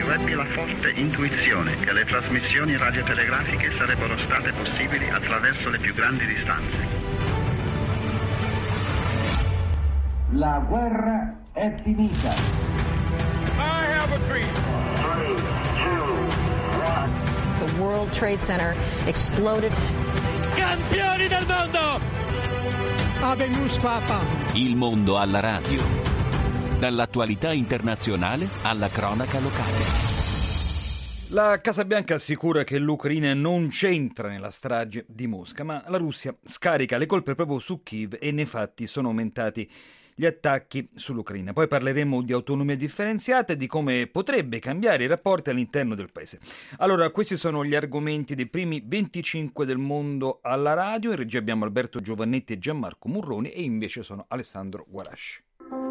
ebbi la forte intuizione che le trasmissioni radiotelegrafiche sarebbero state possibili attraverso le più grandi distanze. La guerra è finita. I have a dream. 3, 2, 1. The World Trade Center exploded. Campioni del mondo! Abemus Papa. Il mondo alla radio. Dall'attualità internazionale alla cronaca locale. La Casa Bianca assicura che l'Ucraina non c'entra nella strage di Mosca, ma la Russia scarica le colpe proprio su Kiev e nei fatti sono aumentati gli attacchi sull'Ucraina. Poi parleremo di autonomia differenziata e di come potrebbe cambiare i rapporti all'interno del paese. Allora, questi sono gli argomenti dei primi 25 del mondo alla radio. In regia abbiamo Alberto Giovannetti e Gianmarco Murroni e invece sono Alessandro Guarasci.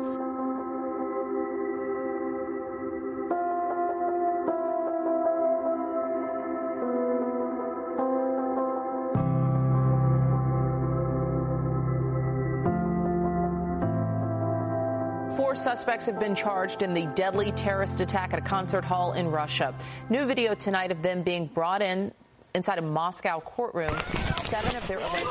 Four suspects have been charged in the deadly terrorist attack at a concert hall in Russia. New video tonight of them being brought inside a Moscow courtroom. 7 of their alleged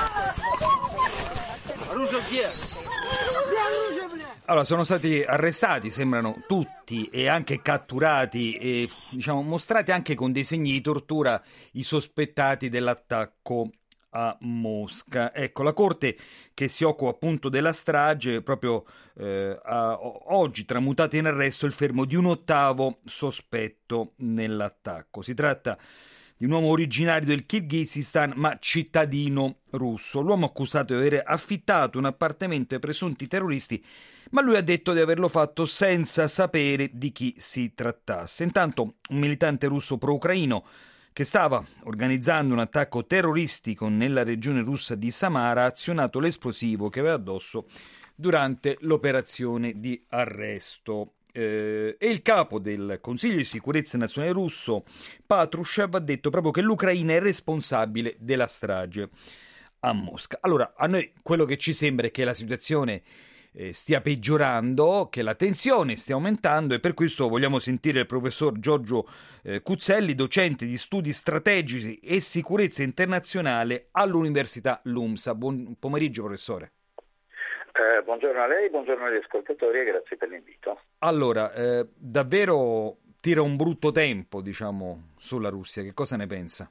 accomplices. Allora, sono stati arrestati, sembrano tutti, e anche catturati e mostrati anche con dei segni di tortura i sospettati dell'attacco a Mosca. Ecco, la corte che si occupa appunto della strage proprio ha oggi tramutato in arresto il fermo di un 8° sospetto nell'attacco. Si tratta di un uomo originario del Kirghizistan ma cittadino russo. L'uomo accusato di aver affittato un appartamento ai presunti terroristi, ma lui ha detto di averlo fatto senza sapere di chi si trattasse. Intanto un militante russo pro-ucraino che stava organizzando un attacco terroristico nella regione russa di Samara ha azionato l'esplosivo che aveva addosso durante l'operazione di arresto. E il capo del Consiglio di sicurezza nazionale russo, Patrushev, ha detto proprio che l'Ucraina è responsabile della strage a Mosca. Allora, a noi quello che ci sembra è che la situazione stia peggiorando, che la tensione stia aumentando, e per questo vogliamo sentire il professor Giorgio Cuzzelli, docente di studi strategici e sicurezza internazionale all'Università LUMSA. Buon pomeriggio, professore. Buongiorno a lei, buongiorno agli ascoltatori e grazie per l'invito. Allora, davvero tira un brutto tempo, sulla Russia. Che cosa ne pensa?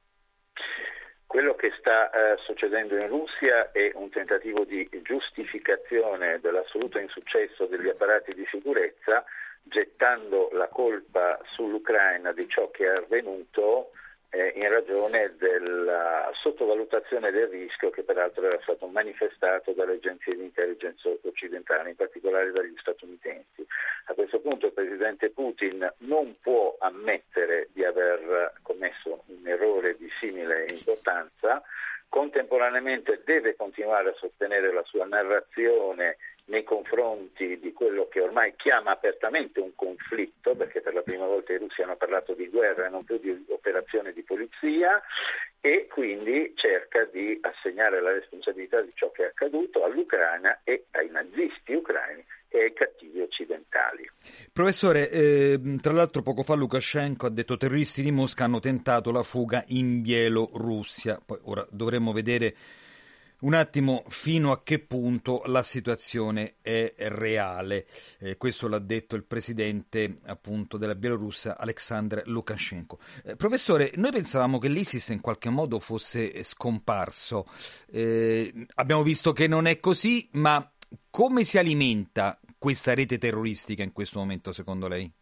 Quello che sta succedendo in Russia è un tentativo di giustificazione dell'assoluto insuccesso degli apparati di sicurezza, gettando la colpa sull'Ucraina di ciò che è avvenuto in ragione della sottovalutazione del rischio che peraltro era stato manifestato dalle agenzie di intelligence occidentali, in particolare dagli statunitensi. A questo punto il presidente Putin non può ammettere di aver commesso un errore di simile importanza, contemporaneamente deve continuare a sostenere la sua narrazione nei confronti di quello che ormai chiama apertamente un conflitto, perché per la prima volta i russi hanno parlato di guerra e non più di operazione di polizia, e quindi cerca di assegnare la responsabilità di ciò che è accaduto all'Ucraina e ai nazisti ucraini e ai cattivi occidentali. Professore, tra l'altro poco fa Lukashenko ha detto: terroristi di Mosca hanno tentato la fuga in Bielorussia. Poi ora dovremmo vedere un attimo fino a che punto la situazione è reale. Questo l'ha detto il presidente appunto della Bielorussia, Alexander Lukashenko. Professore, noi pensavamo che l'ISIS in qualche modo fosse scomparso. Abbiamo visto che non è così, ma come si alimenta questa rete terroristica in questo momento, secondo lei?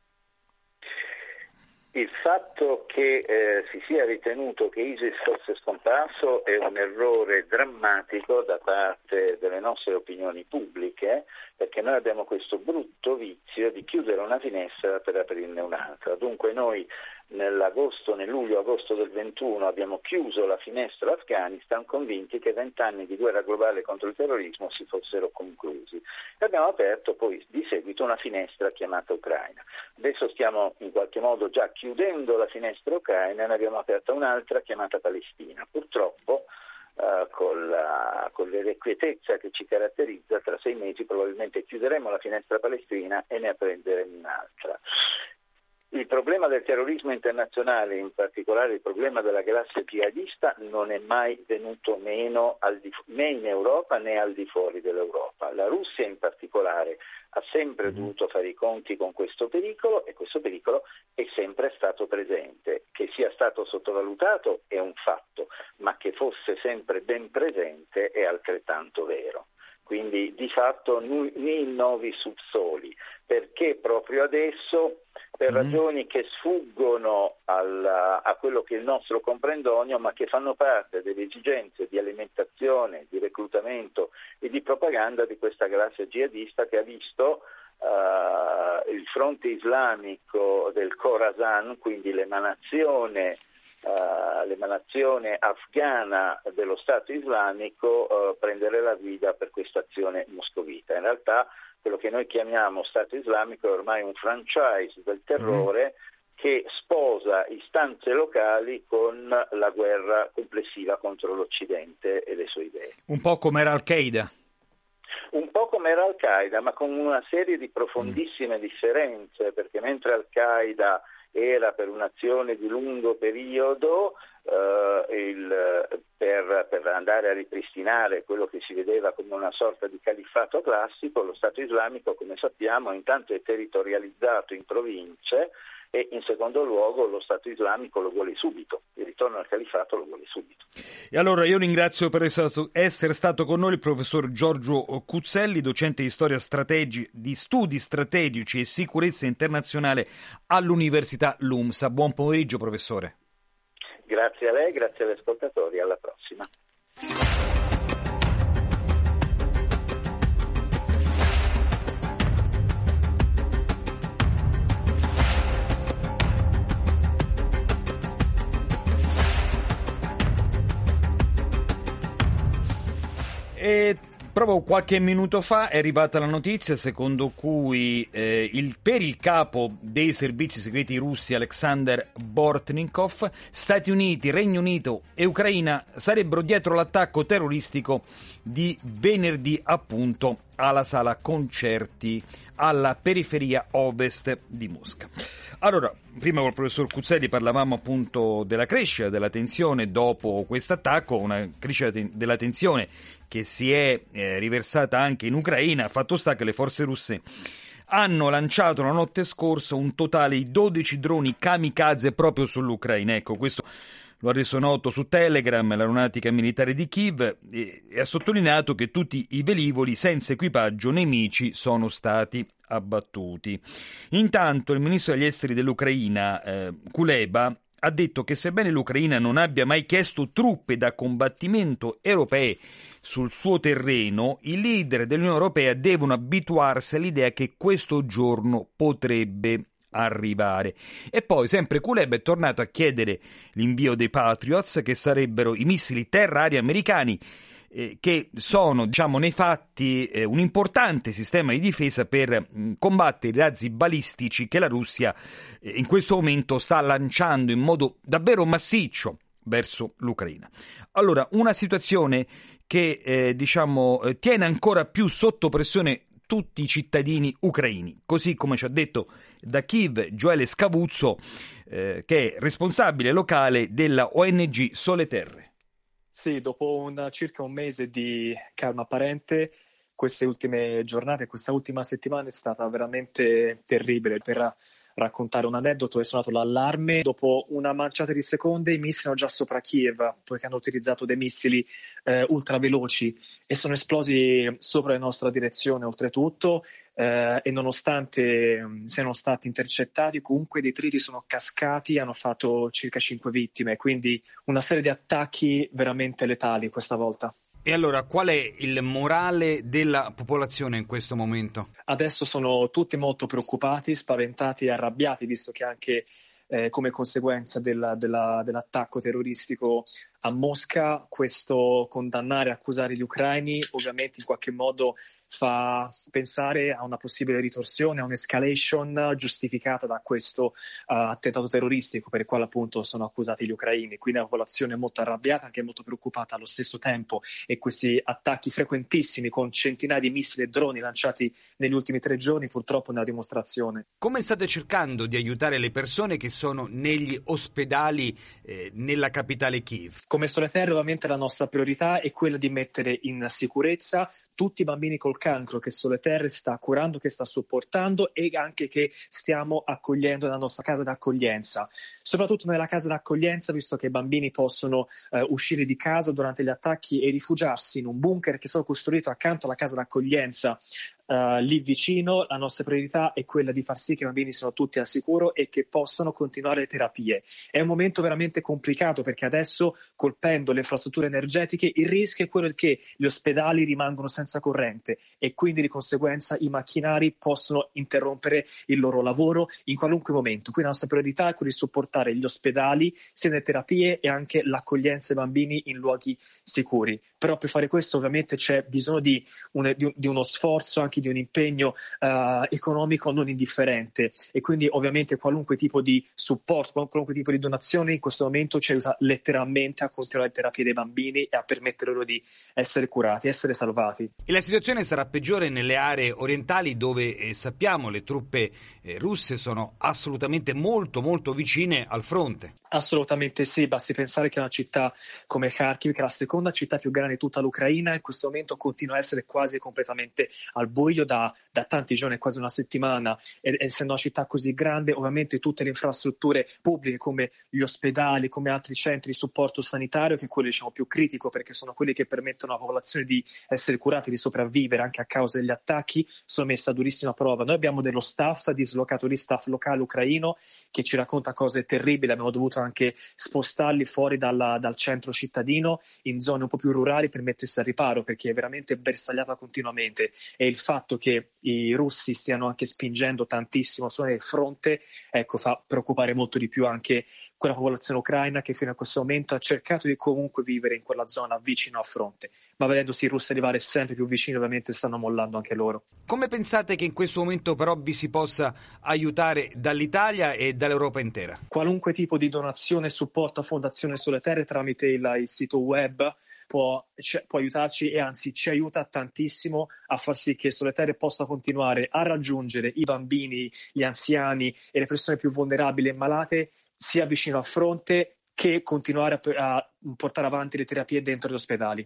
Il fatto che si sia ritenuto che ISIS fosse scomparso è un errore drammatico da parte delle nostre opinioni pubbliche, perché noi abbiamo questo brutto vizio di chiudere una finestra per aprirne un'altra. Dunque noi nel luglio-agosto del 21 abbiamo chiuso la finestra Afghanistan, convinti che 20 anni di guerra globale contro il terrorismo si fossero conclusi. E abbiamo aperto poi di seguito una finestra chiamata Ucraina. Adesso stiamo in qualche modo già chiudendo la finestra Ucraina e ne abbiamo aperta un'altra chiamata Palestina. Purtroppo con l'irrequietezza che ci caratterizza, tra 6 mesi probabilmente chiuderemo la finestra palestina e ne aprenderemo un'altra. problema del terrorismo internazionale, in particolare il problema della galassia jihadista, non è mai venuto meno né in Europa né al di fuori dell'Europa. La Russia in particolare ha sempre dovuto fare i conti con questo pericolo, e questo pericolo è sempre stato presente. Che sia stato sottovalutato è un fatto, ma che fosse sempre ben presente è altrettanto vero. Quindi di fatto ni novi subsoli, perché proprio adesso, per ragioni che sfuggono a quello che è il nostro comprendonio, ma che fanno parte delle esigenze di alimentazione, di reclutamento e di propaganda di questa galassia jihadista, che ha visto il fronte islamico del Khorasan, quindi l'emanazione afghana dello Stato islamico, prendere la guida per questa azione moscovita. In realtà quello che noi chiamiamo Stato islamico è ormai un franchise del terrore che sposa istanze locali con la guerra complessiva contro l'Occidente e le sue idee. Un po' come era Al-Qaeda. Un po' come era Al-Qaeda, ma con una serie di profondissime differenze, perché mentre Al-Qaeda era per un'azione di lungo periodo, per andare a ripristinare quello che si vedeva come una sorta di califfato classico, lo Stato islamico, come sappiamo, intanto è territorializzato in province, e in secondo luogo lo Stato islamico lo vuole subito, il ritorno al califfato lo vuole subito. E allora io ringrazio per essere stato con noi il professor Giorgio Cuzzelli, docente di storia di studi strategici e sicurezza internazionale all'Università LUMSA. Buon pomeriggio, professore. Grazie a lei, grazie agli ascoltatori, alla prossima. E proprio qualche minuto fa è arrivata la notizia secondo cui per il capo dei servizi segreti russi Alexander Bortnikov, Stati Uniti, Regno Unito e Ucraina sarebbero dietro l'attacco terroristico di venerdì, appunto, alla sala concerti alla periferia ovest di Mosca. Allora, prima col professor Cuzzelli parlavamo appunto della crescita della tensione dopo questo attacco, una crescita della tensione che si è riversata anche in Ucraina. Fatto sta che le forze russe hanno lanciato la notte scorsa un totale di 12 droni kamikaze proprio sull'Ucraina. Ecco, questo lo ha reso noto su Telegram l'aeronautica militare di Kiev e ha sottolineato che tutti i velivoli senza equipaggio nemici sono stati abbattuti. Intanto il ministro degli esteri dell'Ucraina, Kuleba, ha detto che sebbene l'Ucraina non abbia mai chiesto truppe da combattimento europee sul suo terreno, i leader dell'Unione Europea devono abituarsi all'idea che questo giorno potrebbe arrivare. E poi sempre Kuleba è tornato a chiedere l'invio dei Patriots, che sarebbero i missili terra-aria americani, che sono, diciamo, nei fatti un importante sistema di difesa per combattere i razzi balistici che la Russia in questo momento sta lanciando in modo davvero massiccio verso l'Ucraina. Allora, una situazione che tiene ancora più sotto pressione tutti i cittadini ucraini, così come ci ha detto da Kiev Gioele Scavuzzo, che è responsabile locale della ONG Sole Terre. Sì, dopo circa un mese di calma apparente, queste ultime giornate, questa ultima settimana è stata veramente terribile. Per raccontare un aneddoto, è suonato l'allarme, dopo una manciata di secondi i missili erano già sopra Kiev, poiché hanno utilizzato dei missili ultraveloci e sono esplosi sopra la nostra direzione oltretutto, e nonostante siano stati intercettati, comunque i detriti sono cascati e hanno fatto circa 5 vittime, quindi una serie di attacchi veramente letali questa volta. E allora, qual è il morale della popolazione in questo momento? Adesso sono tutti molto preoccupati, spaventati e arrabbiati, visto che anche come conseguenza dell'attacco terroristico a Mosca. Questo condannare e accusare gli ucraini ovviamente in qualche modo fa pensare a una possibile ritorsione, a un'escalation giustificata da questo attentato terroristico per il quale appunto sono accusati gli ucraini. Quindi la popolazione è molto arrabbiata, anche molto preoccupata allo stesso tempo, e questi attacchi frequentissimi con centinaia di missili e droni lanciati negli ultimi 3 giorni purtroppo nella dimostrazione. Come state cercando di aiutare le persone che sono negli ospedali nella capitale Kiev? Come Soleterre ovviamente la nostra priorità è quella di mettere in sicurezza tutti i bambini col cancro che Soleterre sta curando, che sta supportando e anche che stiamo accogliendo nella nostra casa d'accoglienza. Soprattutto nella casa d'accoglienza, visto che i bambini possono uscire di casa durante gli attacchi e rifugiarsi in un bunker che è stato costruito accanto alla casa d'accoglienza lì vicino. La nostra priorità è quella di far sì che i bambini siano tutti al sicuro e che possano continuare le terapie. È un momento veramente complicato perché adesso, colpendo le infrastrutture energetiche, il rischio è quello che gli ospedali rimangono senza corrente e quindi di conseguenza i macchinari possono interrompere il loro lavoro in qualunque momento. Quindi la nostra priorità è quella di supportare gli ospedali sia nelle terapie e anche l'accoglienza dei bambini in luoghi sicuri. Però per fare questo ovviamente c'è bisogno di uno sforzo, anche di un impegno economico non indifferente, e quindi ovviamente qualunque tipo di supporto, qualunque tipo di donazione in questo momento ci aiuta letteralmente a continuare le terapie dei bambini e a permettere loro di essere curati, essere salvati. E la situazione sarà peggiore nelle aree orientali dove sappiamo le truppe russe sono assolutamente molto molto vicine al fronte. Assolutamente sì, basti pensare che una città come Kharkiv, che è la seconda città più grande di tutta l'Ucraina, in questo momento continua a essere quasi completamente al buio da tanti giorni, quasi una settimana, e essendo una città così grande ovviamente tutte le infrastrutture pubbliche come gli ospedali, come altri centri di supporto sanitario, che è quello diciamo più critico perché sono quelli che permettono alla popolazione di essere curati, di sopravvivere anche a causa degli attacchi, sono messe a durissima prova. Noi abbiamo dello staff dislocato lì, staff locale ucraino, che ci racconta cose terribili. Abbiamo dovuto anche spostarli fuori dal centro cittadino in zone un po' più rurali per mettersi al riparo perché è veramente bersagliata continuamente, e il fatto che i russi stiano anche spingendo tantissimo sul fronte, ecco, fa preoccupare molto di più anche quella popolazione ucraina che fino a questo momento ha cercato di comunque vivere in quella zona vicino al fronte, ma vedendosi i russi arrivare sempre più vicini ovviamente stanno mollando anche loro. Come pensate che in questo momento però vi si possa aiutare dall'Italia e dall'Europa intera? Qualunque tipo di donazione e supporto a Fondazione Soleterre tramite il sito web può aiutarci, e anzi ci aiuta tantissimo a far sì che Soleterre possa continuare a raggiungere i bambini, gli anziani e le persone più vulnerabili e malate sia vicino al fronte che continuare a portare avanti le terapie dentro gli ospedali.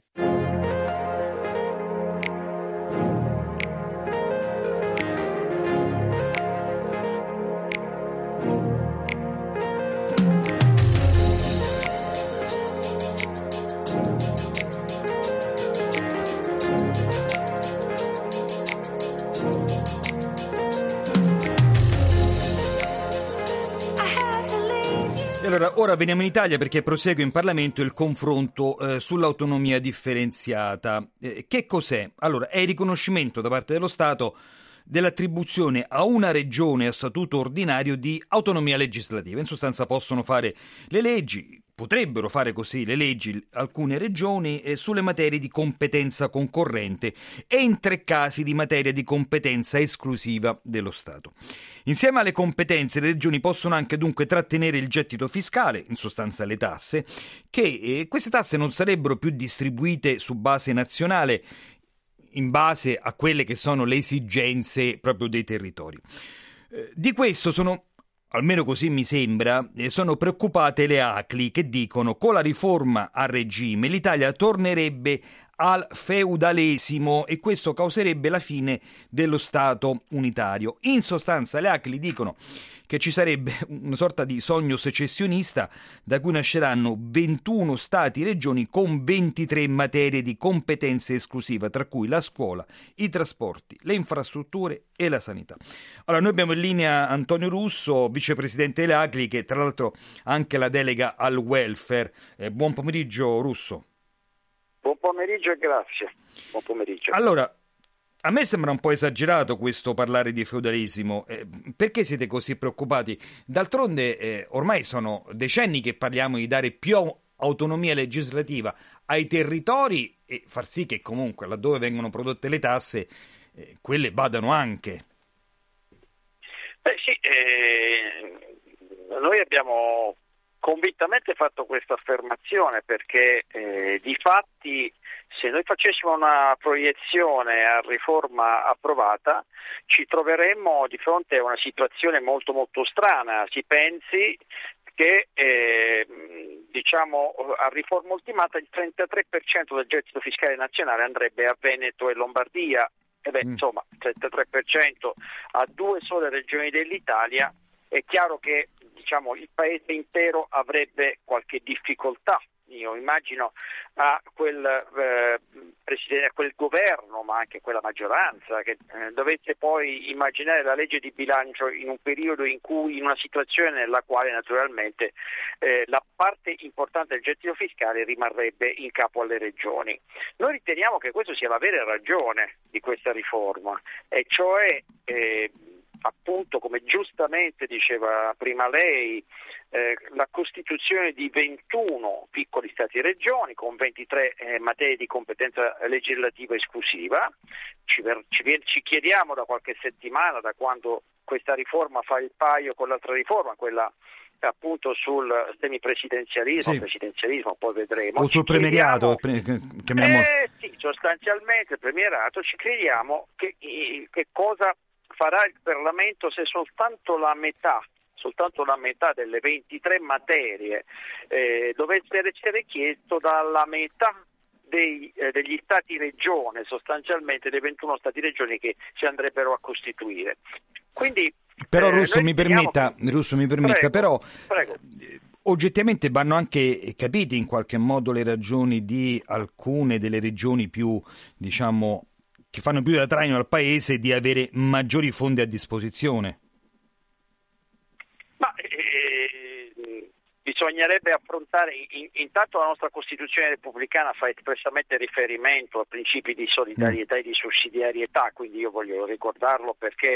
Allora, ora veniamo in Italia perché prosegue in Parlamento il confronto sull'autonomia differenziata. Che cos'è? Allora, è il riconoscimento da parte dello Stato dell'attribuzione a una regione a statuto ordinario di autonomia legislativa. In sostanza possono fare le leggi, potrebbero fare così le leggi alcune regioni sulle materie di competenza concorrente e in 3 casi di materia di competenza esclusiva dello Stato. Insieme alle competenze, le regioni possono anche dunque trattenere il gettito fiscale, in sostanza le tasse, che queste tasse non sarebbero più distribuite su base nazionale, in base a quelle che sono le esigenze proprio dei territori. Di questo sono, almeno così mi sembra, sono preoccupate le ACLI, che dicono: con la riforma a regime l'Italia tornerebbe al feudalesimo e questo causerebbe la fine dello Stato unitario. In sostanza le ACLI dicono che ci sarebbe una sorta di sogno secessionista da cui nasceranno 21 stati-regioni con 23 materie di competenza esclusiva, tra cui la scuola, i trasporti, le infrastrutture e la sanità. Allora, noi abbiamo in linea Antonio Russo, vicepresidente delle ACLI, che tra l'altro ha anche la delega al welfare. Buon pomeriggio Russo. Buon pomeriggio e grazie. Buon pomeriggio. Allora, a me sembra un po' esagerato questo parlare di feudalesimo. Perché siete così preoccupati? D'altronde ormai sono decenni che parliamo di dare più autonomia legislativa ai territori e far sì che comunque laddove vengono prodotte le tasse quelle vadano anche. Sì, noi abbiamo convintamente fatto questa affermazione perché di fatti se noi facessimo una proiezione a riforma approvata ci troveremmo di fronte a una situazione molto molto strana. Si pensi che a riforma ultimata il 33% del gettito fiscale nazionale andrebbe a Veneto e Lombardia. Insomma, il 33% a 2 sole regioni dell'Italia, è chiaro che il paese intero avrebbe qualche difficoltà. Io immagino a quel presidente, a quel governo, ma anche quella maggioranza che dovesse poi immaginare la legge di bilancio in un periodo in una situazione nella quale naturalmente la parte importante del gettito fiscale rimarrebbe in capo alle regioni. Noi riteniamo che questo sia la vera ragione di questa riforma, e cioè appunto, come giustamente diceva prima lei, la costituzione di 21 piccoli stati-regioni con 23 materie di competenza legislativa esclusiva. Ci chiediamo da qualche settimana, da quando questa riforma fa il paio con l'altra riforma, quella appunto sul semipresidenzialismo, presidenzialismo, poi vedremo. O sul premierato, sì, sostanzialmente il premierato. Ci chiediamo che cosa farà il Parlamento se soltanto la metà delle 23 materie dovesse essere chiesto dalla metà degli stati-regione, sostanzialmente dei 21 stati-regioni che si andrebbero a costituire. Quindi, però Russo mi permetta, prego, però prego. Oggettivamente vanno anche capite in qualche modo le ragioni di alcune delle regioni più, che fanno più da traino al paese, di avere maggiori fondi a disposizione. Ma bisognerebbe affrontare, intanto la nostra Costituzione repubblicana fa espressamente riferimento a principi di solidarietà e di sussidiarietà, quindi io voglio ricordarlo perché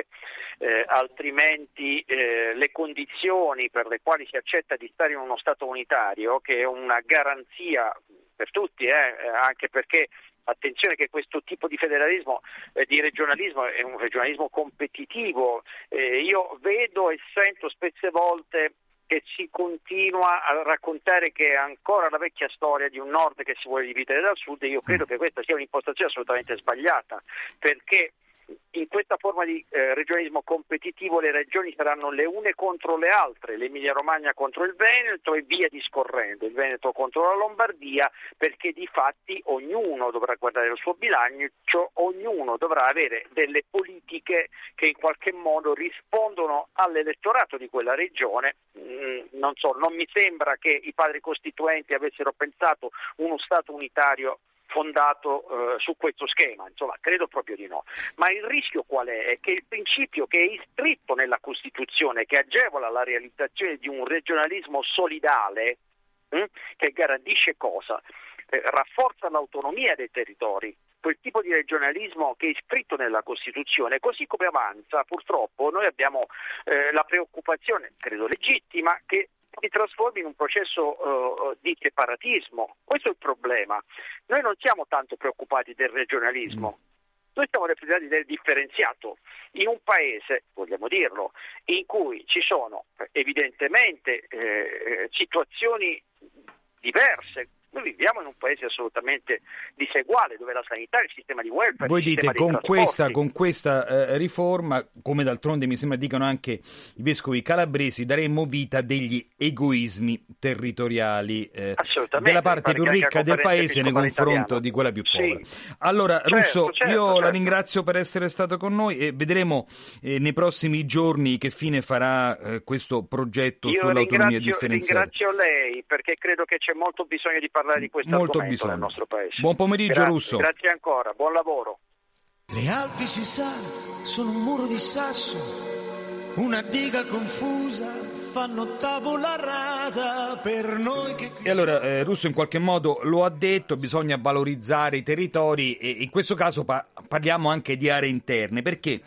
altrimenti le condizioni per le quali si accetta di stare in uno Stato unitario, che è una garanzia per tutti, anche perché attenzione che questo tipo di federalismo, di regionalismo, è un regionalismo competitivo. Io vedo e sento spesse volte che si continua a raccontare che è ancora la vecchia storia di un nord che si vuole dividere dal sud, e io credo che questa sia un'impostazione assolutamente sbagliata, perché in questa forma di regionalismo competitivo le regioni saranno le une contro le altre, l'Emilia Romagna contro il Veneto e via discorrendo, il Veneto contro la Lombardia, perché di fatti ognuno dovrà guardare il suo bilancio, ognuno dovrà avere delle politiche che in qualche modo rispondono all'elettorato di quella regione. Non mi sembra che i padri costituenti avessero pensato uno Stato unitario fondato su questo schema, credo proprio di no. Ma il rischio qual è? È che il principio che è iscritto nella Costituzione, che agevola la realizzazione di un regionalismo solidale, che garantisce cosa? Rafforza l'autonomia dei territori. Quel tipo di regionalismo che è iscritto nella Costituzione, così come avanza, purtroppo noi abbiamo la preoccupazione, credo legittima, che si trasformi in un processo di separatismo. Questo è il problema. Noi non siamo tanto preoccupati del regionalismo, noi stiamo preoccupati del differenziato. In un paese, vogliamo dirlo, in cui ci sono evidentemente situazioni diverse. Noi viviamo in un paese assolutamente diseguale, dove la sanità, il sistema di welfare, voi il dite sistema con questa riforma, come d'altronde mi sembra dicano anche i vescovi calabresi, daremmo vita a degli egoismi territoriali della parte più ricca del paese nei confronti di quella più povera. Sì. Allora, Russo, io certo. la ringrazio per essere stato con noi e vedremo nei prossimi giorni che fine farà questo progetto sull'autonomia differenziata. Ringrazio lei, perché credo che c'è molto bisogno di parlare di questo argomento nel nostro paese. Buon pomeriggio. Grazie, Russo. Grazie ancora, buon lavoro. Le Alpi si sa, sono un muro di sasso, una diga confusa, fanno tabula rasa per noi che qui. E allora Russo in qualche modo lo ha detto, bisogna valorizzare i territori e in questo caso parliamo anche di aree interne, perché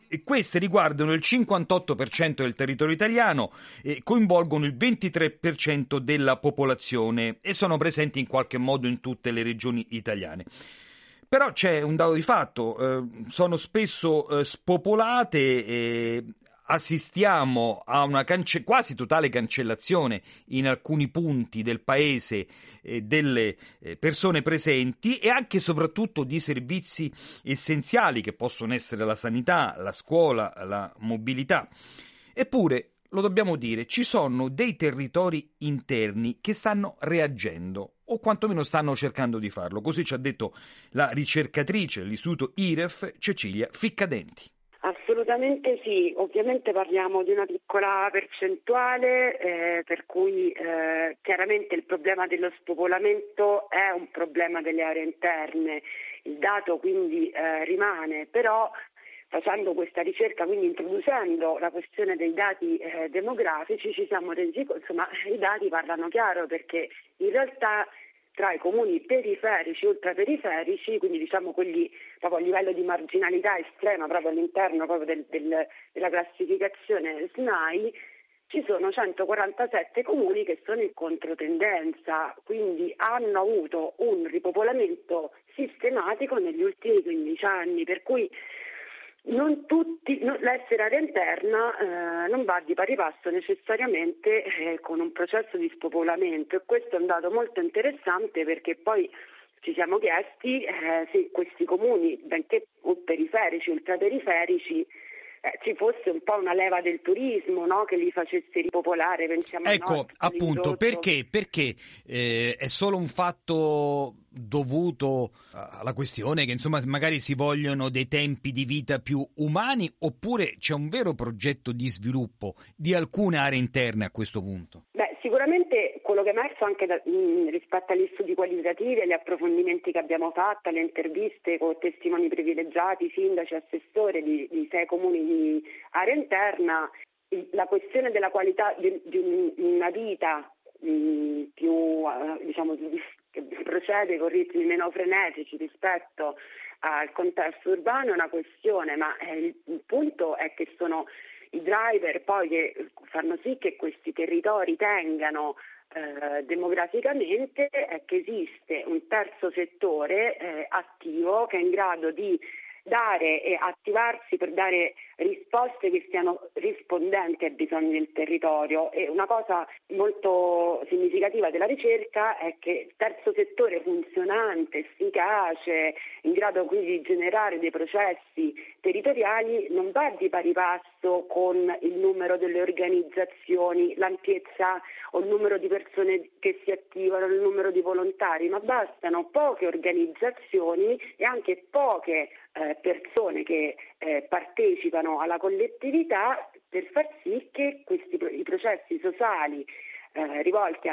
E queste riguardano il 58% del territorio italiano e coinvolgono il 23% della popolazione e sono presenti in qualche modo in tutte le regioni italiane. Però c'è un dato di fatto, sono spesso spopolate e assistiamo a una quasi totale cancellazione in alcuni punti del paese delle persone presenti e anche e soprattutto di servizi essenziali che possono essere la sanità, la scuola, la mobilità. Eppure, lo dobbiamo dire, ci sono dei territori interni che stanno reagendo o quantomeno stanno cercando di farlo. Così ci ha detto la ricercatrice dell'Istituto IREF, Cecilia Ficcadenti. Assolutamente sì, ovviamente parliamo di una piccola percentuale per cui chiaramente il problema dello spopolamento è un problema delle aree interne, il dato quindi rimane, però facendo questa ricerca, quindi introducendo la questione dei dati demografici, ci siamo resi conto, insomma i dati parlano chiaro perché in realtà tra i comuni periferici, ultraperiferici, quindi diciamo quelli proprio a livello di marginalità estrema, proprio all'interno proprio della classificazione SNAI, ci sono 147 comuni che sono in controtendenza, quindi hanno avuto un ripopolamento sistematico negli ultimi 15 anni, per cui non tutti, l'essere area interna non va di pari passo necessariamente con un processo di spopolamento, e questo è un dato molto interessante perché poi ci siamo chiesti se questi comuni, benché periferici, ultraperiferici, ci fosse un po' una leva del turismo, no? Che li facesse ripopolare, pensiamo. Ecco, appunto, perché è solo un fatto dovuto alla questione che insomma magari si vogliono dei tempi di vita più umani, oppure c'è un vero progetto di sviluppo di alcune aree interne a questo punto? Beh, sicuramente quello che è emerso anche rispetto agli studi qualitativi, agli approfondimenti che abbiamo fatto, alle interviste con testimoni privilegiati, sindaci, assessori di 6 comuni di area interna, la questione della qualità di una vita più diciamo che procede con ritmi meno frenetici rispetto al contesto urbano è una questione, ma il punto è che sono i driver poi che fanno sì che questi territori tengano demograficamente, è che esiste un terzo settore attivo che è in grado di dare e attivarsi per dare risposte che siano rispondenti ai bisogni del territorio. E una cosa molto significativa della ricerca è che il terzo settore funzionante, efficace, in grado quindi di generare dei processi territoriali, non va di pari passo con il numero delle organizzazioni, l'ampiezza o il numero di persone che si attivano, il numero di volontari, ma bastano poche organizzazioni e anche poche persone che partecipano alla collettività per far sì che i processi sociali rivolti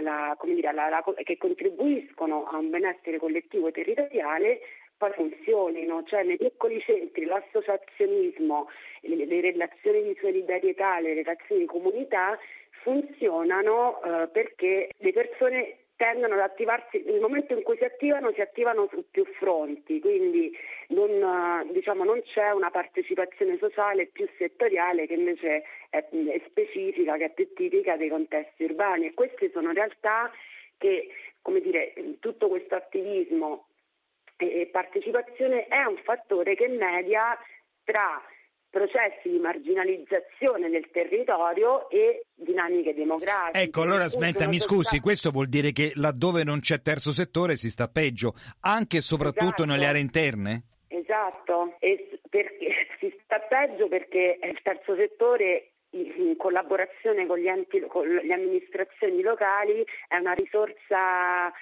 che contribuiscono a un benessere collettivo e territoriale poi funzionino, cioè nei piccoli centri l'associazionismo, le relazioni di solidarietà, le relazioni di comunità funzionano perché le persone tendono ad attivarsi, nel momento in cui si attivano su più fronti, quindi non c'è una partecipazione sociale più settoriale che invece è specifica, che è più tipica dei contesti urbani, e queste sono realtà che, tutto questo attivismo e partecipazione è un fattore che media tra processi di marginalizzazione del territorio e dinamiche demografiche. Ecco, allora mi scusi, questo vuol dire che laddove non c'è terzo settore si sta peggio, anche e soprattutto nelle aree interne? Esatto, e perché si sta peggio perché il terzo settore in collaborazione con le amministrazioni locali è una risorsa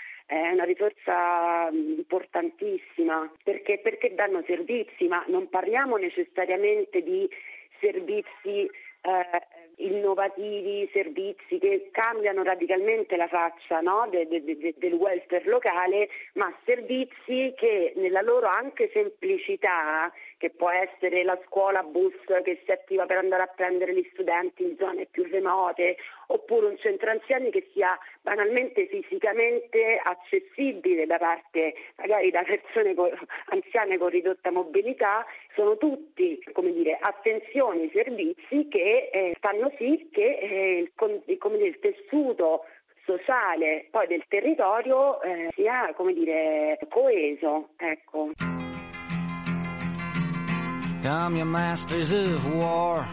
importantissima perché danno servizi, ma non parliamo necessariamente di servizi innovativi, servizi che cambiano radicalmente la faccia, no? del welfare locale, ma servizi che nella loro anche semplicità che può essere la scuola bus che si attiva per andare a prendere gli studenti in zone più remote, oppure un centro anziani che sia banalmente fisicamente accessibile da parte magari da persone anziane con ridotta mobilità, sono tutti, come dire, attenzioni, servizi che fanno sì che il tessuto sociale poi del territorio sia, come dire, coeso, ecco. Come your masters of war,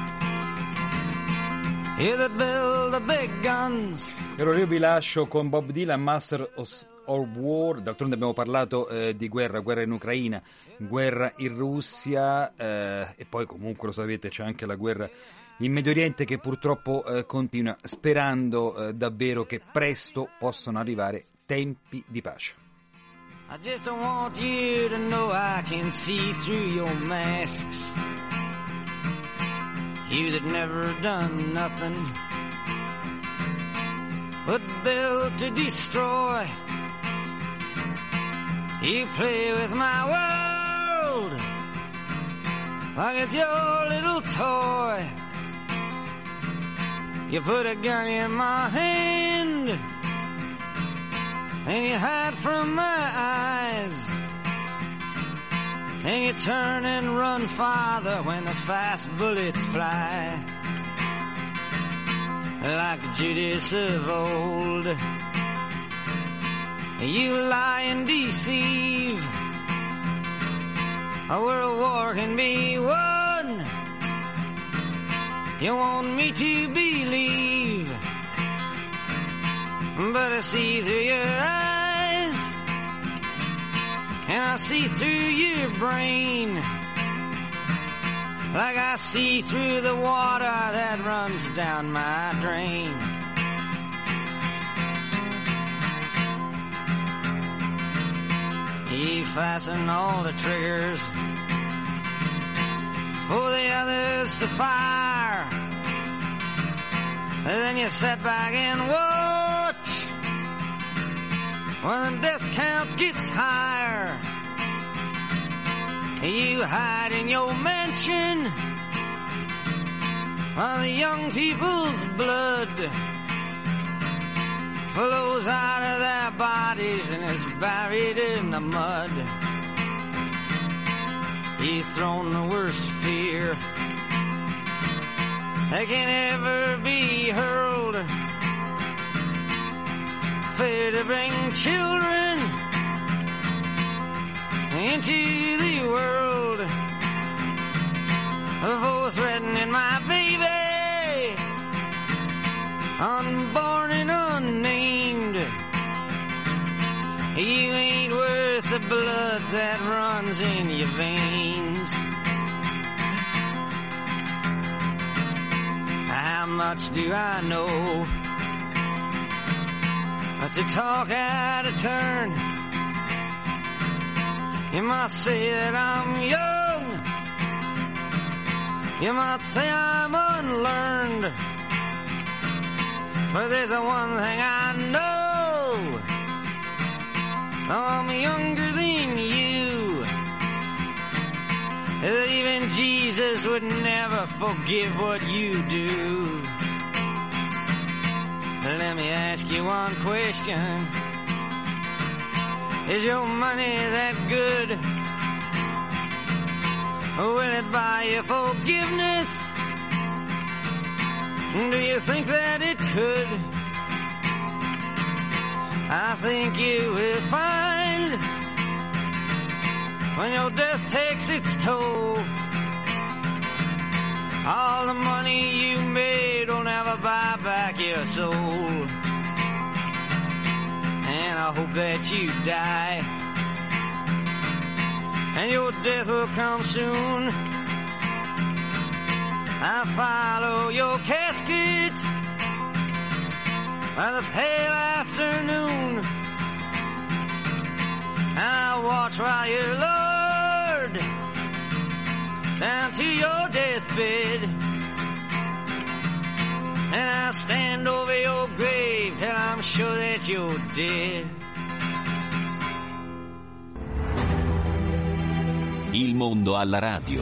you that build the big guns. E allora io vi lascio con Bob Dylan, Master of War. D'altronde abbiamo parlato di guerra in Ucraina, guerra in Russia, e poi comunque lo sapete c'è anche la guerra in Medio Oriente che purtroppo continua, sperando davvero che presto possano arrivare tempi di pace. I just don't want you to know I can see through your masks. You that never done nothing but built to destroy. You play with my world like it's your little toy. You put a gun in my hand and you hide from my eyes, and you turn and run farther when the fast bullets fly. Like Judas of old, you lie and deceive. A world war can be won. You want me to believe, but I see through your eyes, and I see through your brain, like I see through the water that runs down my drain. You fasten all the triggers for the others to fire, and then you sit back and watch when the death count gets higher. You hide in your mansion while the young people's blood flows out of their bodies and is buried in the mud. You've thrown the worst fear that can ever be hurled, fear to bring children into the world, for threatening my baby, unborn and unnamed. You ain't worth the blood that runs in your veins. How much do I know to talk out of turn? You might say that I'm young, you might say I'm unlearned, but there's one thing I know, I'm younger than you, that even Jesus would never forgive what you do. Let me ask you one question. Is your money that good? Will it buy you forgiveness? Do you think that it could? I think you will find when your death takes its toll, all the money you made will never buy back your soul. And I hope that you die, and your death will come soon. I follow your casket by the pale afternoon. I watch while you're lowered down to your deathbed, and I stand over your grave till I'm sure that you're dead. Il mondo alla radio.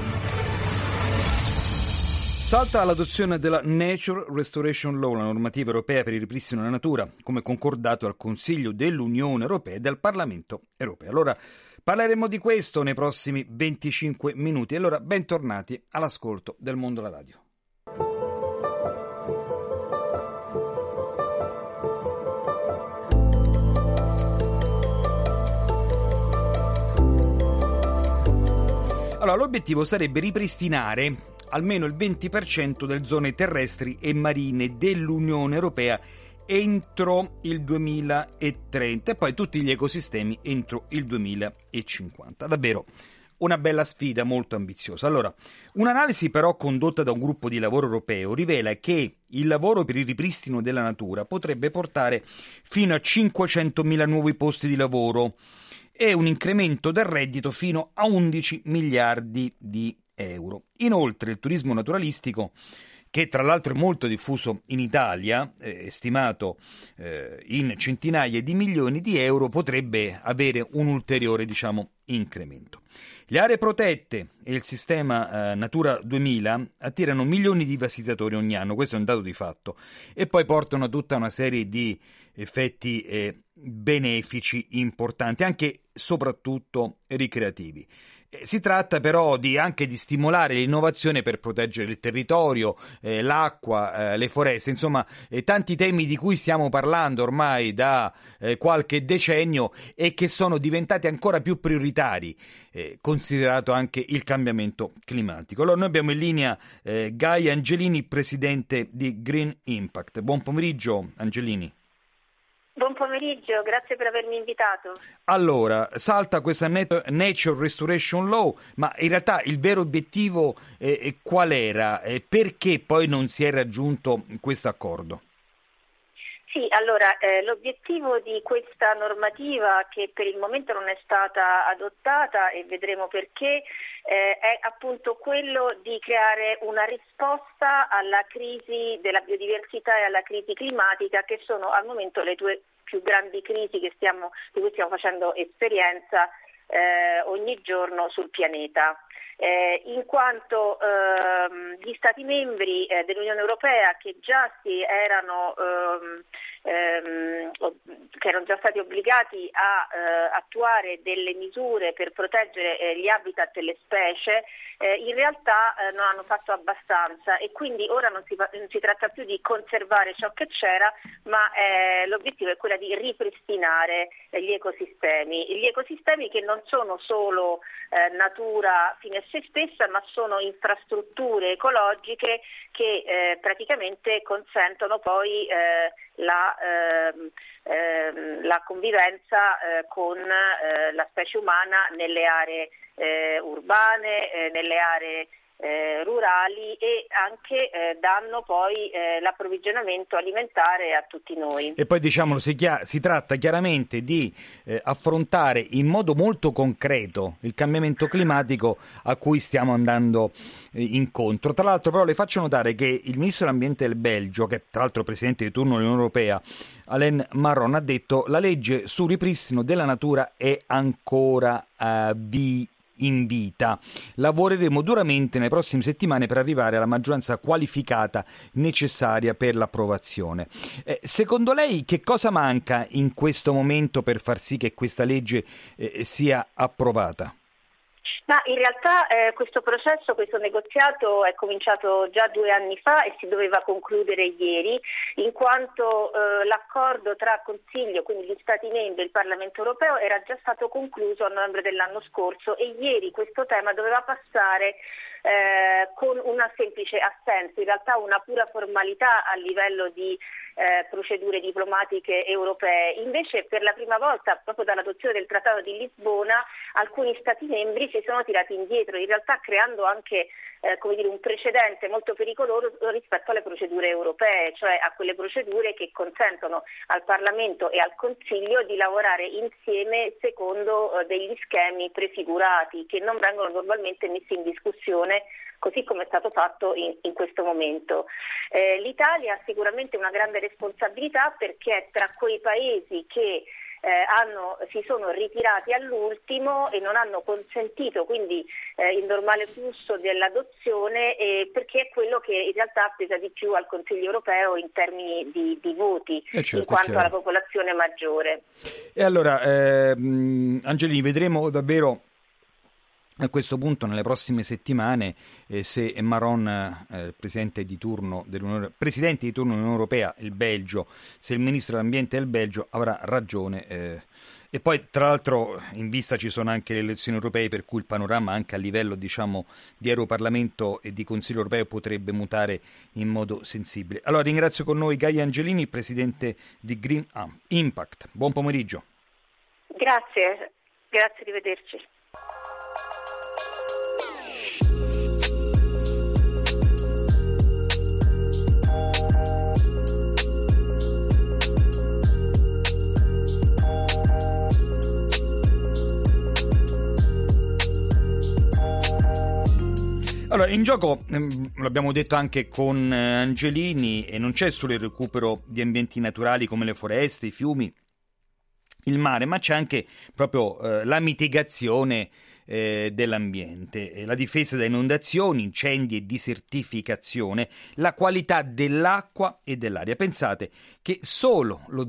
Salta l'adozione della Nature Restoration Law, la normativa europea per il ripristino della natura, come concordato al Consiglio dell'Unione Europea e dal Parlamento europeo. Allora, parleremo di questo nei prossimi 25 minuti. Allora, bentornati all'ascolto del mondo alla radio. Allora, l'obiettivo sarebbe ripristinare almeno il 20% delle zone terrestri e marine dell'Unione Europea entro il 2030 e poi tutti gli ecosistemi entro il 2050. Davvero una bella sfida molto ambiziosa. Allora, un'analisi però condotta da un gruppo di lavoro europeo rivela che il lavoro per il ripristino della natura potrebbe portare fino a 500.000 nuovi posti di lavoro e un incremento del reddito fino a 11 miliardi di euro. Inoltre il turismo naturalistico, che tra l'altro è molto diffuso in Italia, stimato in centinaia di milioni di euro, potrebbe avere un ulteriore, incremento. Le aree protette e il sistema Natura 2000 attirano milioni di visitatori ogni anno, questo è un dato di fatto, e poi portano a tutta una serie di effetti benefici importanti, anche e soprattutto ricreativi. Si tratta però anche di stimolare l'innovazione per proteggere il territorio, l'acqua, le foreste, insomma tanti temi di cui stiamo parlando ormai da qualche decennio e che sono diventati ancora più prioritari, considerato anche il cambiamento climatico. Allora noi abbiamo in linea Gaia Angelini, presidente di Green Impact. Buon pomeriggio Angelini. Buon pomeriggio, grazie per avermi invitato. Allora, salta questa Nature Restoration Law, ma in realtà il vero obiettivo qual era? Perché poi non si è raggiunto questo accordo? Sì, allora l'obiettivo di questa normativa, che per il momento non è stata adottata e vedremo perché, è appunto quello di creare una risposta alla crisi della biodiversità e alla crisi climatica, che sono al momento le due più grandi crisi di cui stiamo facendo esperienza ogni giorno sul pianeta. In quanto gli Stati membri dell'Unione Europea che erano già stati obbligati a attuare delle misure per proteggere gli habitat e le specie, in realtà non hanno fatto abbastanza, e quindi ora non si tratta più di conservare ciò che c'era, ma l'obiettivo è quello di ripristinare gli ecosistemi che non sono solo natura fine a se stessa, ma sono infrastrutture ecologiche che praticamente consentono poi la convivenza con la specie umana nelle aree urbane, nelle aree rurali, e anche danno poi l'approvvigionamento alimentare a tutti noi. E poi diciamolo, si tratta chiaramente di affrontare in modo molto concreto il cambiamento climatico a cui stiamo andando incontro. Tra l'altro però le faccio notare che il ministro dell'ambiente del Belgio, che tra l'altro è presidente di turno dell'Unione Europea, Alain Marron, ha detto: la legge sul ripristino della natura è ancora in vita. Lavoreremo duramente nelle prossime settimane per arrivare alla maggioranza qualificata necessaria per l'approvazione. Secondo lei che cosa manca in questo momento per far sì che questa legge sia approvata? Ma in realtà questo negoziato è cominciato già 2 anni fa e si doveva concludere ieri, in quanto l'accordo tra Consiglio, quindi gli Stati membri e il Parlamento europeo, era già stato concluso a novembre dell'anno scorso, e ieri questo tema doveva passare con una semplice assenza, in realtà una pura formalità a livello di procedure diplomatiche europee. Invece per la prima volta, proprio dall'adozione del Trattato di Lisbona, alcuni Stati membri si sono tirati indietro, in realtà creando anche un precedente molto pericoloso rispetto alle procedure europee, cioè a quelle procedure che consentono al Parlamento e al Consiglio di lavorare insieme secondo degli schemi prefigurati che non vengono normalmente messi in discussione, così come è stato fatto in questo momento. L'Italia ha sicuramente una grande responsabilità, perché è tra quei paesi che si sono ritirati all'ultimo e non hanno consentito quindi il normale flusso dell'adozione, perché è quello che in realtà pesa di più al Consiglio europeo in termini di voti, certo, in quanto alla popolazione maggiore. E allora, Angelini, vedremo davvero a questo punto nelle prossime settimane se Maron, presidente di turno dell'Unione Europea, il Belgio, se il ministro dell'ambiente del Belgio avrà ragione. E poi tra l'altro in vista ci sono anche le elezioni europee, per cui il panorama anche a livello di Europarlamento e di Consiglio europeo potrebbe mutare in modo sensibile. Allora ringrazio con noi Gaia Angelini, presidente di Green Impact. Buon pomeriggio. Grazie, arrivederci. Allora, in gioco, l'abbiamo detto anche con Angelini, e non c'è solo il recupero di ambienti naturali come le foreste, i fiumi, il mare, ma c'è anche proprio la mitigazione dell'ambiente, la difesa da inondazioni, incendi e disertificazione, la qualità dell'acqua e dell'aria. Pensate che solo lo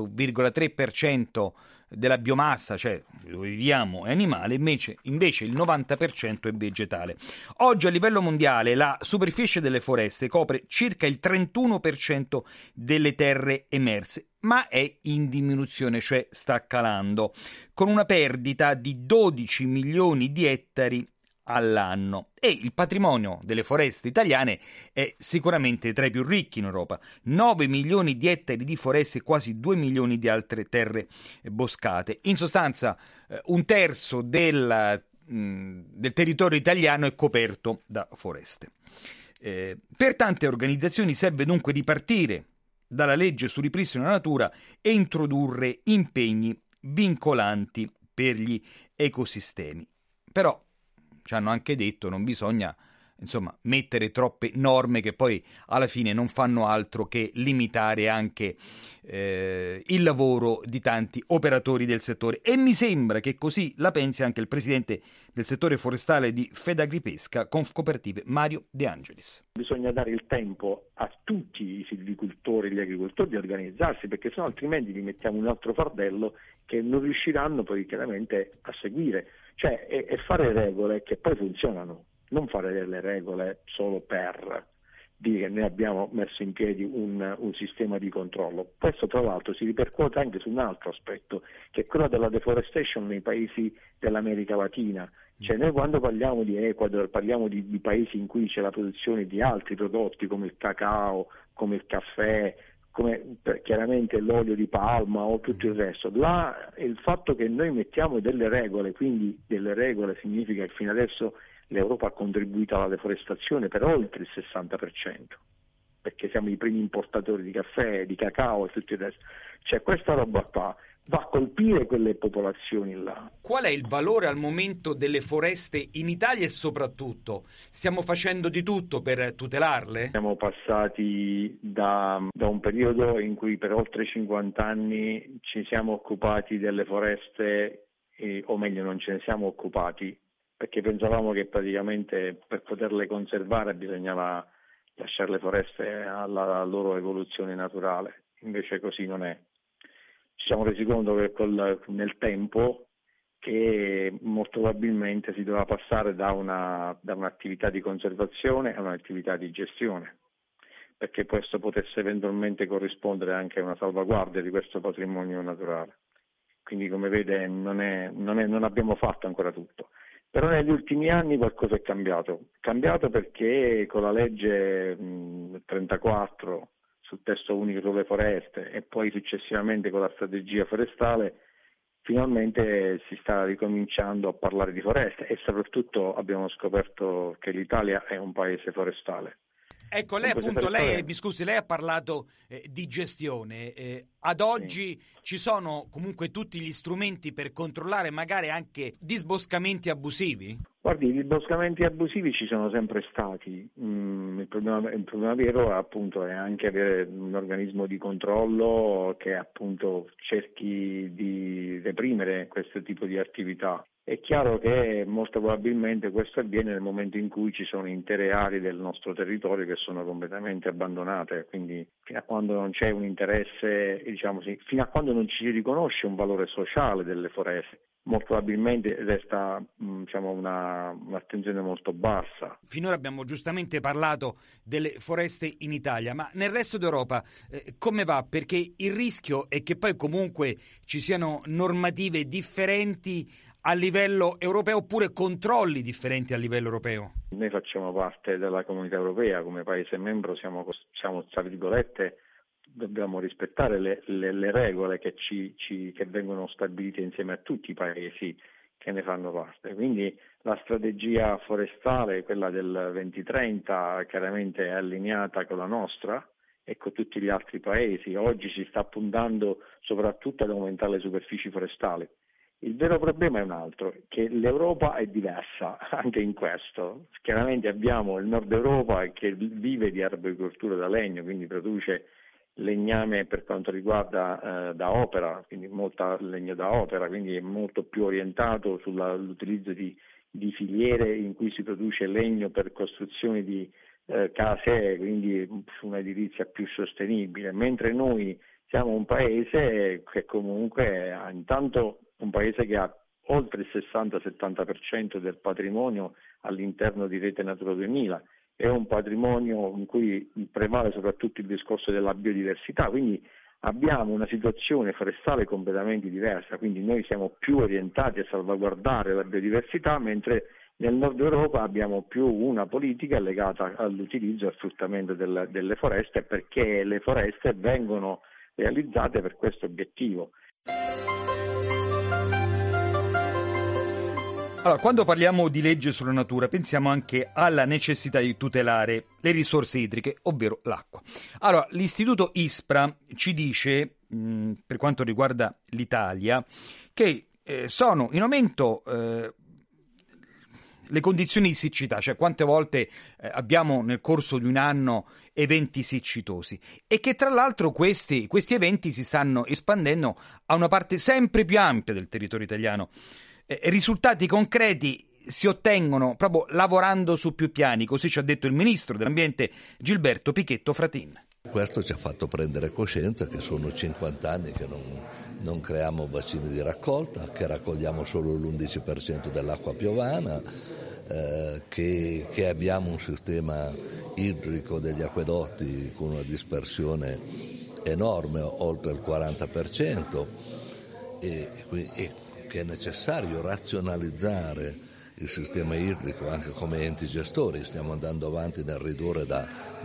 0,3% della biomassa, cioè dove viviamo, è animale, invece il 90% è vegetale. Oggi a livello mondiale la superficie delle foreste copre circa il 31% delle terre emerse, ma è in diminuzione, cioè sta calando, con una perdita di 12 milioni di ettari all'anno. E il patrimonio delle foreste italiane è sicuramente tra i più ricchi in Europa: 9 milioni di ettari di foreste e quasi 2 milioni di altre terre boscate. In sostanza un terzo del territorio italiano è coperto da foreste. Per tante organizzazioni serve dunque ripartire dalla legge sul ripristino della natura e introdurre impegni vincolanti per gli ecosistemi. Però ci hanno anche detto non bisogna mettere troppe norme che poi alla fine non fanno altro che limitare anche il lavoro di tanti operatori del settore, e mi sembra che così la pensi anche il presidente del settore forestale di Fedagripesca Confcooperative, Mario De Angelis. Bisogna dare il tempo a tutti i silvicoltori e gli agricoltori di organizzarsi, perché sennò altrimenti li mettiamo in un altro fardello che non riusciranno poi chiaramente a seguire, cioè e fare regole che poi funzionano. Non fare delle regole solo per dire che noi abbiamo messo in piedi un sistema di controllo. Questo tra l'altro si ripercuote anche su un altro aspetto, che è quello della deforestation nei paesi dell'America Latina. Cioè noi quando parliamo di Ecuador parliamo di paesi in cui c'è la produzione di altri prodotti come il cacao, come il caffè, come chiaramente l'olio di palma o tutto il resto. Là il fatto che noi mettiamo delle regole, quindi delle regole significa che fino adesso l'Europa ha contribuito alla deforestazione per oltre il 60%, perché siamo i primi importatori di caffè, di cacao e tutto il resto. Cioè questa roba qua va a colpire quelle popolazioni là. Qual è il valore al momento delle foreste in Italia e soprattutto stiamo facendo di tutto per tutelarle? Siamo passati da un periodo in cui per oltre 50 anni ci siamo occupati delle foreste, o meglio non ce ne siamo occupati, perché pensavamo che praticamente per poterle conservare bisognava lasciare le foreste alla loro evoluzione naturale, invece così non è. Ci siamo resi conto che nel tempo che molto probabilmente si doveva passare da un'attività di conservazione a un'attività di gestione, perché questo potesse eventualmente corrispondere anche a una salvaguardia di questo patrimonio naturale. Quindi come vede non abbiamo fatto ancora tutto. Però negli ultimi anni qualcosa è cambiato. Cambiato perché con la legge 34 sul testo unico sulle foreste e poi successivamente con la strategia forestale finalmente si sta ricominciando a parlare di foreste e soprattutto abbiamo scoperto che l'Italia è un paese forestale. Ecco, lei appunto, mi scusi, lei ha parlato di gestione. Ad oggi ci sono comunque tutti gli strumenti per controllare magari anche disboscamenti abusivi? Guardi, i boscamenti abusivi ci sono sempre stati, il problema vero appunto è anche avere un organismo di controllo che appunto cerchi di reprimere questo tipo di attività. È chiaro che molto probabilmente questo avviene nel momento in cui ci sono intere aree del nostro territorio che sono completamente abbandonate, quindi fino a quando non c'è un interesse, fino a quando non ci si riconosce un valore sociale delle foreste, molto probabilmente resta un'attenzione molto bassa. Finora abbiamo giustamente parlato delle foreste in Italia, ma nel resto d'Europa come va? Perché il rischio è che poi comunque ci siano normative differenti a livello europeo oppure controlli differenti a livello europeo. Noi facciamo parte della Comunità Europea, come Paese membro siamo tra virgolette, dobbiamo rispettare le regole che vengono stabilite insieme a tutti i paesi che ne fanno parte. Quindi la strategia forestale, quella del 2030, chiaramente è allineata con la nostra e con tutti gli altri paesi. Oggi si sta puntando soprattutto ad aumentare le superfici forestali. Il vero problema è un altro, che l'Europa è diversa anche in questo. Chiaramente abbiamo il Nord Europa che vive di arboricoltura da legno, quindi produce legname per quanto riguarda da opera, quindi molta legna da opera, quindi è molto più orientato sull'utilizzo di filiere in cui si produce legno per costruzioni di case, quindi su un'edilizia più sostenibile, mentre noi siamo un paese che comunque ha intanto un paese che ha oltre il 60-70% del patrimonio all'interno di Rete Natura 2000, è un patrimonio in cui prevale soprattutto il discorso della biodiversità, quindi abbiamo una situazione forestale completamente diversa, quindi noi siamo più orientati a salvaguardare la biodiversità, mentre nel Nord Europa abbiamo più una politica legata all'utilizzo e al sfruttamento delle foreste, perché le foreste vengono realizzate per questo obiettivo. Allora, quando parliamo di legge sulla natura pensiamo anche alla necessità di tutelare le risorse idriche, ovvero l'acqua. Allora, l'istituto ISPRA ci dice, per quanto riguarda l'Italia, che sono in aumento le condizioni di siccità, cioè quante volte abbiamo nel corso di un anno eventi siccitosi, e che tra l'altro questi eventi si stanno espandendo a una parte sempre più ampia del territorio italiano. Risultati concreti si ottengono proprio lavorando su più piani, così ci ha detto il ministro dell'ambiente Gilberto Pichetto Fratin. Questo ci ha fatto prendere coscienza che sono 50 anni che non creiamo bacini di raccolta, che raccogliamo solo l'11% dell'acqua piovana, che abbiamo un sistema idrico degli acquedotti con una dispersione enorme, oltre il 40%, e che è necessario razionalizzare il sistema idrico anche come enti gestori. Stiamo andando avanti nel ridurre da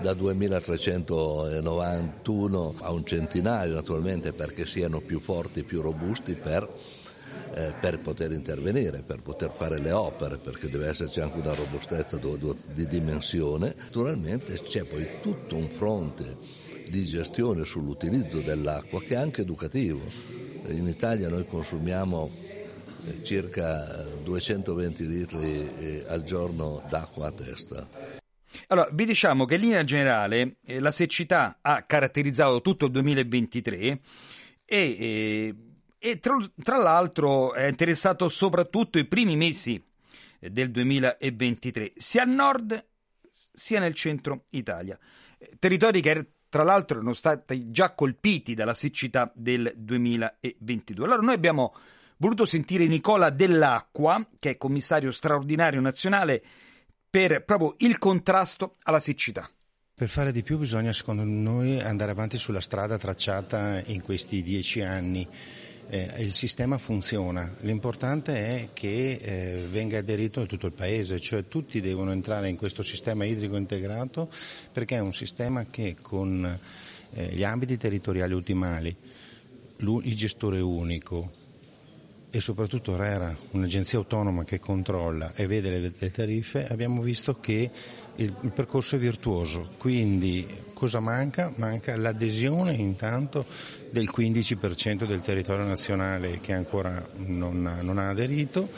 2.391 a un centinaio, naturalmente, perché siano più forti, più robusti per poter intervenire, per poter fare le opere, perché deve esserci anche una robustezza di dimensione. Naturalmente c'è poi tutto un fronte di gestione sull'utilizzo dell'acqua che è anche educativo. In Italia noi consumiamo circa 220 litri al giorno d'acqua a testa. Allora, vi diciamo che in linea generale la siccità ha caratterizzato tutto il 2023 e tra l'altro è interessato soprattutto i primi mesi del 2023, sia al nord sia nel centro Italia, territori che tra l'altro erano stati già colpiti dalla siccità del 2022. Allora noi abbiamo voluto sentire Nicola Dell'Acqua, che è commissario straordinario nazionale per proprio il contrasto alla siccità. Per fare di più bisogna, secondo noi, andare avanti sulla strada tracciata in questi 10 anni. Il sistema funziona, l'importante è che venga aderito da tutto il paese, cioè tutti devono entrare in questo sistema idrico integrato, perché è un sistema che con gli ambiti territoriali ottimali, il gestore unico e soprattutto RERA, un'agenzia autonoma che controlla e vede le tariffe, abbiamo visto che il percorso è virtuoso. Quindi cosa manca? Manca l'adesione intanto del 15% del territorio nazionale che ancora non ha aderito,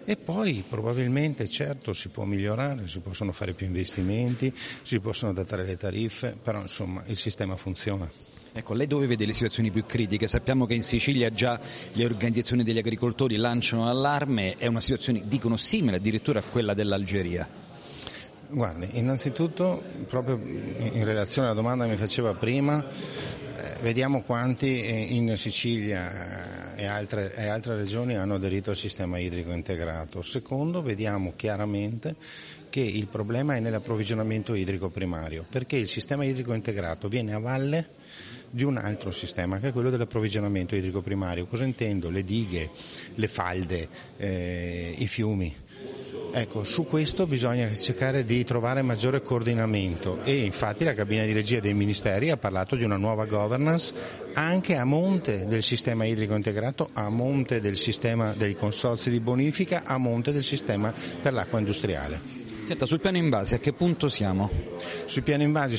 E poi probabilmente, certo, si può migliorare, si possono fare più investimenti, si possono adattare le tariffe, però insomma il sistema funziona. Ecco, lei dove vede le situazioni più critiche? Sappiamo che in Sicilia già le organizzazioni degli agricoltori lanciano allarme, è una situazione, dicono, simile addirittura a quella dell'Algeria. Guardi, innanzitutto, proprio in relazione alla domanda che mi faceva prima, vediamo quanti in Sicilia e altre regioni hanno aderito al sistema idrico integrato. Secondo, vediamo chiaramente che il problema è nell'approvvigionamento idrico primario, perché il sistema idrico integrato viene a valle di un altro sistema, che è quello dell'approvvigionamento idrico primario. Cosa intendo? Le dighe, le falde, i fiumi. Ecco, su questo bisogna cercare di trovare maggiore coordinamento e infatti la cabina di regia dei ministeri ha parlato di una nuova governance anche a monte del sistema idrico integrato, a monte del sistema dei consorzi di bonifica, a monte del sistema per l'acqua industriale. Senta, sul piano invasi a che punto siamo? Sui piani invasi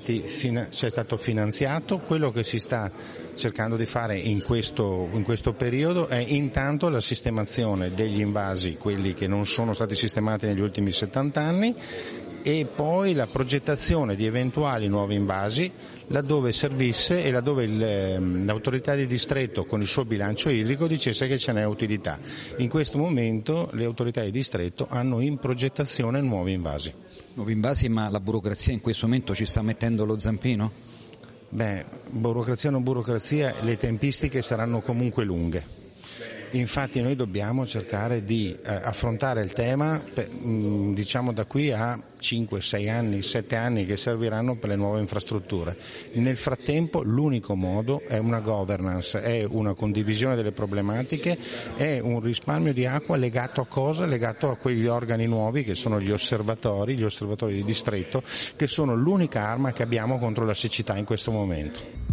c'è stato finanziato, quello che si sta cercando di fare in questo periodo è intanto la sistemazione degli invasi, quelli che non sono stati sistemati negli ultimi 70 anni, e poi la progettazione di eventuali nuovi invasi laddove servisse e laddove l'autorità di distretto con il suo bilancio idrico dicesse che ce n'è utilità. In questo momento le autorità di distretto hanno in progettazione nuovi invasi. Nuovi invasi, ma la burocrazia in questo momento ci sta mettendo lo zampino? Beh, burocrazia o non burocrazia, le tempistiche saranno comunque lunghe. Infatti noi dobbiamo cercare di affrontare il tema, diciamo da qui a 5, 6 anni, 7 anni che serviranno per le nuove infrastrutture. Nel frattempo l'unico modo è una governance, è una condivisione delle problematiche, è un risparmio di acqua legato a cosa? Legato a quegli organi nuovi che sono gli osservatori di distretto, che sono l'unica arma che abbiamo contro la siccità in questo momento.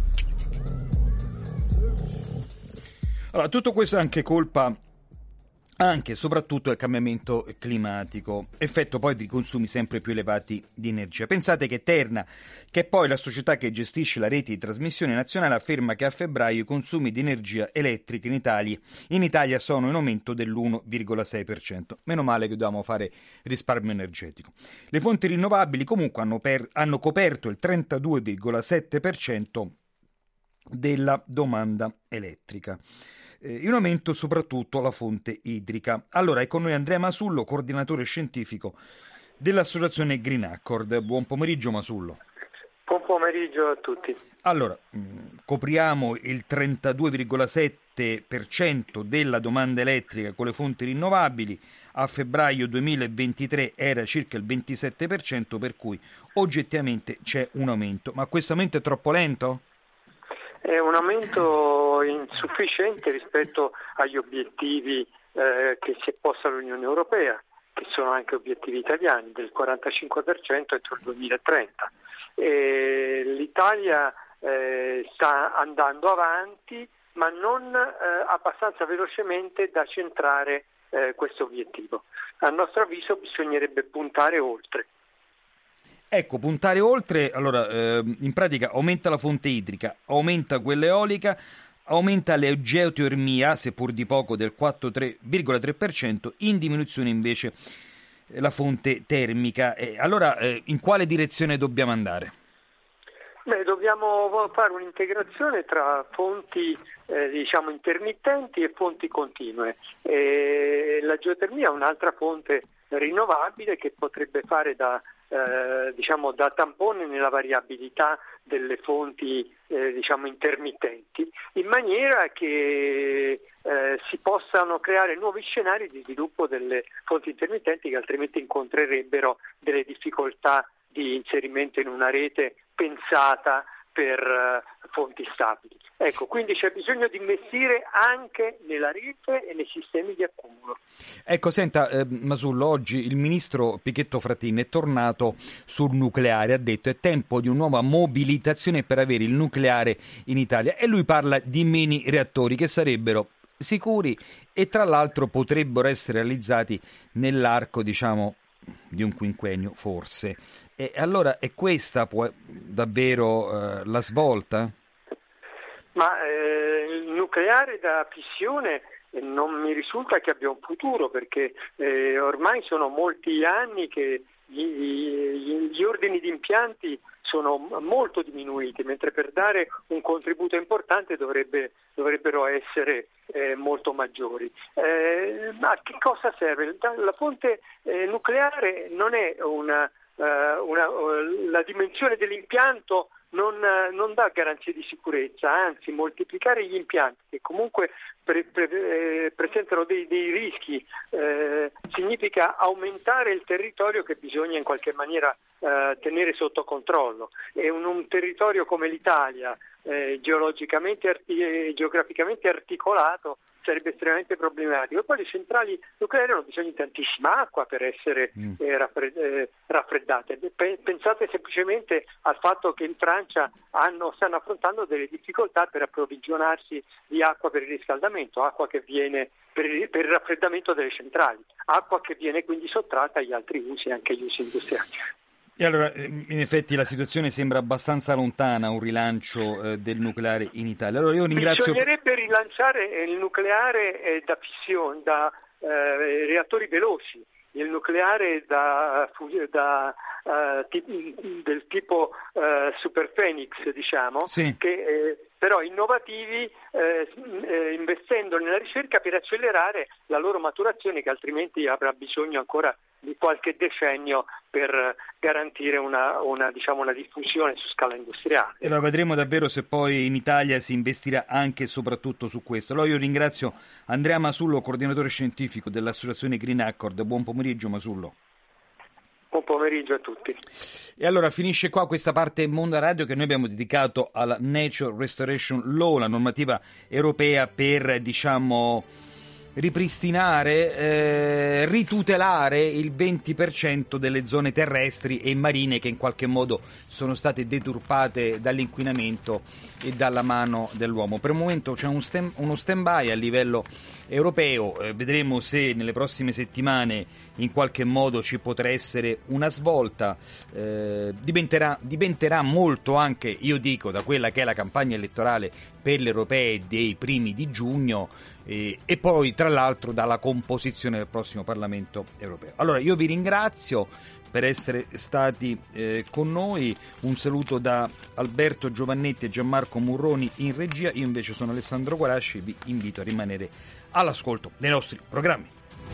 Allora, tutto questo è anche colpa anche e soprattutto del cambiamento climatico, effetto poi di consumi sempre più elevati di energia. Pensate che Terna, che è poi la società che gestisce la rete di trasmissione nazionale, afferma che a febbraio i consumi di energia elettrica in Italia sono in aumento dell'1,6%. Meno male che dobbiamo fare risparmio energetico. Le fonti rinnovabili comunque hanno coperto il 32,7% della domanda elettrica. In aumento soprattutto la fonte idrica. Allora è con noi Andrea Masullo, coordinatore scientifico dell'associazione Green Accord. Buon pomeriggio Masullo. Buon pomeriggio a tutti. Allora, copriamo il 32,7% della domanda elettrica con le fonti rinnovabili, a febbraio 2023 era circa il 27%, per cui oggettivamente c'è un aumento. Ma questo aumento è troppo lento? È un aumento insufficiente rispetto agli obiettivi che si è posta l'Unione Europea, che sono anche obiettivi italiani, del 45% entro il 2030. L'Italia sta andando avanti, ma non abbastanza velocemente da centrare questo obiettivo. A nostro avviso bisognerebbe puntare oltre. Ecco, puntare oltre, allora in pratica aumenta la fonte idrica, aumenta quella eolica, aumenta la geotermia, seppur di poco del 4,3%, in diminuzione invece la fonte termica. Allora in quale direzione dobbiamo andare? Dobbiamo fare un'integrazione tra fonti intermittenti e fonti continue. La geotermia è un'altra fonte rinnovabile che potrebbe fare da tampone nella variabilità delle fonti intermittenti, in maniera che si possano creare nuovi scenari di sviluppo delle fonti intermittenti che altrimenti incontrerebbero delle difficoltà di inserimento in una rete pensata per fonti stabili. Ecco, quindi c'è bisogno di investire anche nella rete e nei sistemi di accumulo. Ecco, senta Masullo, oggi il ministro Pichetto Fratin è tornato sul nucleare, ha detto è tempo di una nuova mobilitazione per avere il nucleare in Italia, e lui parla di mini reattori che sarebbero sicuri e tra l'altro potrebbero essere realizzati nell'arco di un quinquennio forse. E allora è questa davvero la svolta? Ma il nucleare da fissione non mi risulta che abbia un futuro, perché ormai sono molti anni che gli ordini di impianti sono molto diminuiti, mentre per dare un contributo importante dovrebbero essere molto maggiori. Ma a che cosa serve? La fonte nucleare non è la dimensione dell'impianto non dà garanzie di sicurezza, anzi moltiplicare gli impianti che comunque presentano dei rischi significa aumentare il territorio che bisogna in qualche maniera tenere sotto controllo. E un territorio come l'Italia, geograficamente articolato, sarebbe estremamente problematico. E poi le centrali nucleari hanno bisogno di tantissima acqua per essere raffreddate. Pensate semplicemente al fatto che in Francia stanno affrontando delle difficoltà per approvvigionarsi di acqua per il riscaldamento, acqua che viene per il raffreddamento delle centrali, acqua che viene quindi sottratta agli altri usi, anche agli usi industriali. E allora, in effetti la situazione sembra abbastanza lontana, un rilancio del nucleare in Italia. Allora io ringrazio... Bisognerebbe rilanciare il nucleare da fissione, da reattori veloci, il nucleare del tipo Super Phoenix, diciamo, sì, che però innovativi, investendo nella ricerca per accelerare la loro maturazione, che altrimenti avrà bisogno ancora di qualche decennio per garantire una diffusione su scala industriale. E allora vedremo davvero se poi in Italia si investirà anche e soprattutto su questo. Allora io ringrazio Andrea Masullo, coordinatore scientifico dell'associazione Green Accord. Buon pomeriggio Masullo. Buon pomeriggio a tutti. E allora finisce qua questa parte Mondo Radio che noi abbiamo dedicato alla Nature Restoration Law, la normativa europea per, ripristinare, ritutelare il 20% delle zone terrestri e marine che in qualche modo sono state deturpate dall'inquinamento e dalla mano dell'uomo. Per il momento c'è uno stand-by a livello europeo, vedremo se nelle prossime settimane in qualche modo ci potrà essere una svolta, dipenderà molto anche, io dico, da quella che è la campagna elettorale per le europee dei primi di giugno e poi tra l'altro dalla composizione del prossimo Parlamento europeo. Allora io vi ringrazio per essere stati con noi, un saluto da Alberto Giovannetti e Gianmarco Murroni in regia, io invece sono Alessandro Guarasci e vi invito a rimanere all'ascolto dei nostri programmi.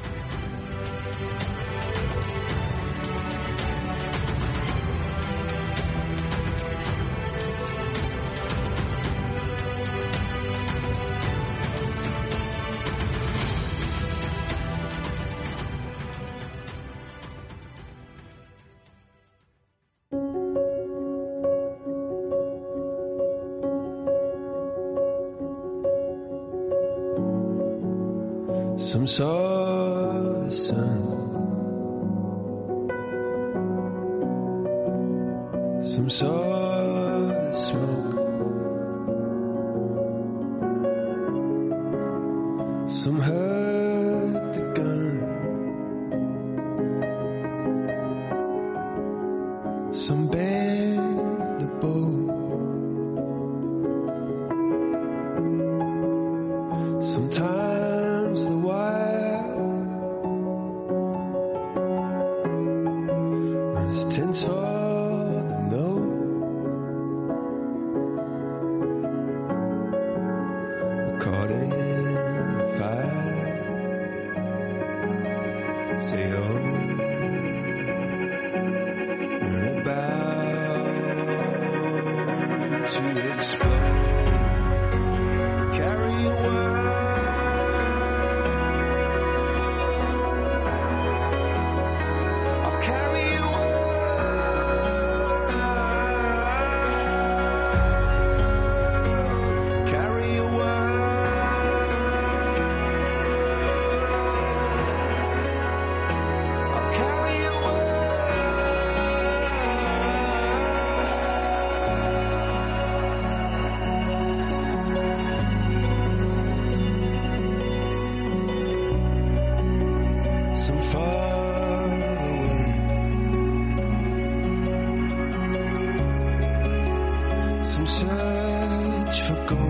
Some saw the sun, some saw the smoke, some heard the gun, some bent the bow, sometimes the wire runs tense for the no. We're caught in the fire. Say oh, we're about to explode. Carry a word. Search for gold.